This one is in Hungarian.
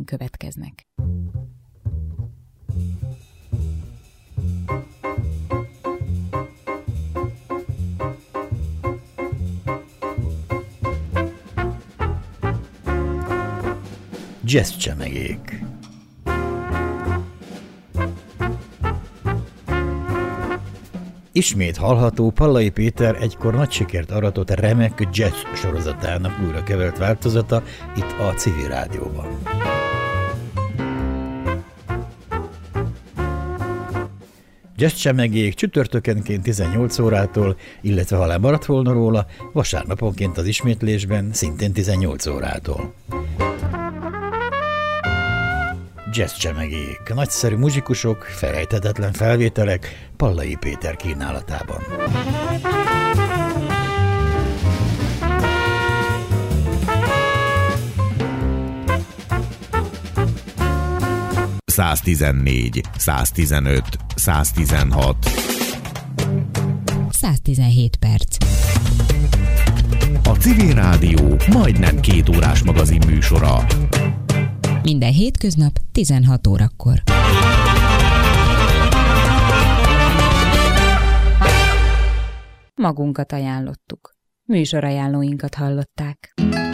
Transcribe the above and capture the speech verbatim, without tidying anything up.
következnek. Jazz csemegék. Ismét hallható Pallai Péter egykor nagy sikert aratott remek jazz sorozatának újra kevert változata itt a Civil Rádióban. Jazz csemegék csütörtökenként tizennyolc órától, illetve ha lemaradt volna róla, vasárnaponként az ismétlésben szintén tizennyolc órától. Jazz csemegék, nagyszerű muzsikusok, felejthetetlen felvételek Pallai Péter kínálatában. száztizennégy, száztizenöt, száztizenhat. száztizenhét perc. A Civil Rádió majdnem két órás magazin műsora. Minden hétköznap tizenhat órakor. Magunkat ajánlottuk. Műsorajánlóinkat hallották.